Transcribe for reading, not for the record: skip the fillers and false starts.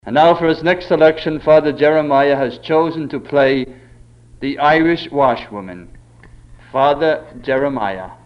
And now for his next selection, Father Jeremiah has chosen to play The Irish Washwoman. Father Jeremiah.